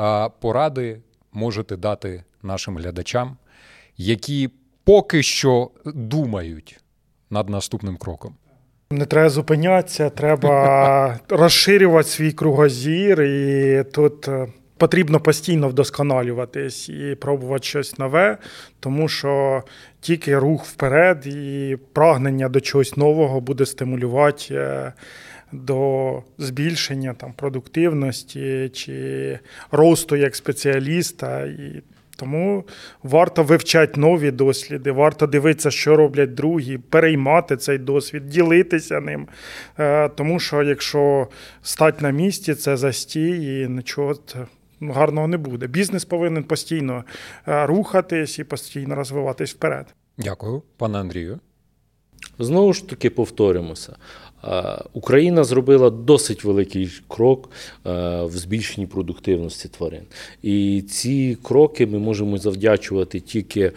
поради можете дати нашим глядачам, які поки що думають над наступним кроком? Не треба зупинятися, треба розширювати свій кругозір, і тут потрібно постійно вдосконалюватись і пробувати щось нове, тому що тільки рух вперед і прагнення до чогось нового буде стимулювати до збільшення продуктивності чи росту як спеціаліста. І тому варто вивчати нові досліди, варто дивитися, що роблять другі, переймати цей досвід, ділитися ним. Тому що якщо стати на місці, це застій і нічого гарного не буде. Бізнес повинен постійно рухатись і постійно розвиватись вперед. Дякую. Пане Андрію? Знову ж таки повторимося. Україна зробила досить великий крок в збільшенні продуктивності тварин. І ці кроки ми можемо завдячувати тільки,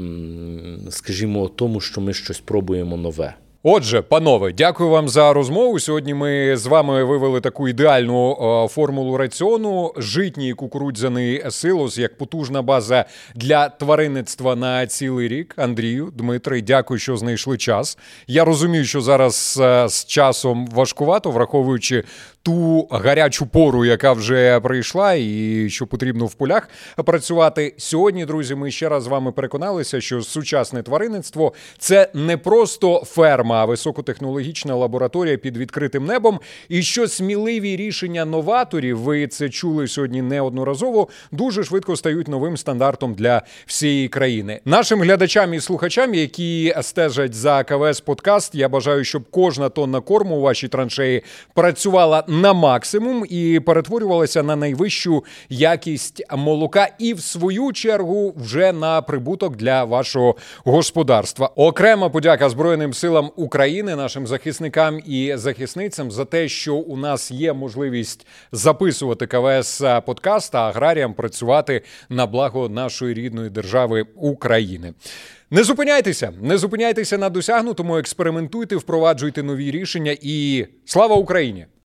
скажімо, тому, що ми щось пробуємо нове. Отже, панове, дякую вам за розмову. Сьогодні ми з вами вивели таку ідеальну формулу раціону. Житній кукурудзяний силос як потужна база для тваринництва на цілий рік. Андрію, Дмитре, дякую, що знайшли час. Я розумію, що зараз з часом важкувато, враховуючи ту гарячу пору, яка вже прийшла, і що потрібно в полях працювати. Сьогодні, друзі, ми ще раз з вами переконалися, що сучасне тваринництво – це не просто ферма, а високотехнологічна лабораторія під відкритим небом, і що сміливі рішення новаторів, ви це чули сьогодні неодноразово, дуже швидко стають новим стандартом для всієї країни. Нашим глядачам і слухачам, які стежать за КВС Подкаст, я бажаю, щоб кожна тонна корму у вашій траншеї працювала на максимум і перетворювалася на найвищу якість молока і, в свою чергу, вже на прибуток для вашого господарства. Окрема подяка Збройним силам України, нашим захисникам і захисницям за те, що у нас є можливість записувати КВС Подкаст, а аграріям працювати на благо нашої рідної держави України. Не зупиняйтеся на досягнутому, експериментуйте, впроваджуйте нові рішення і слава Україні!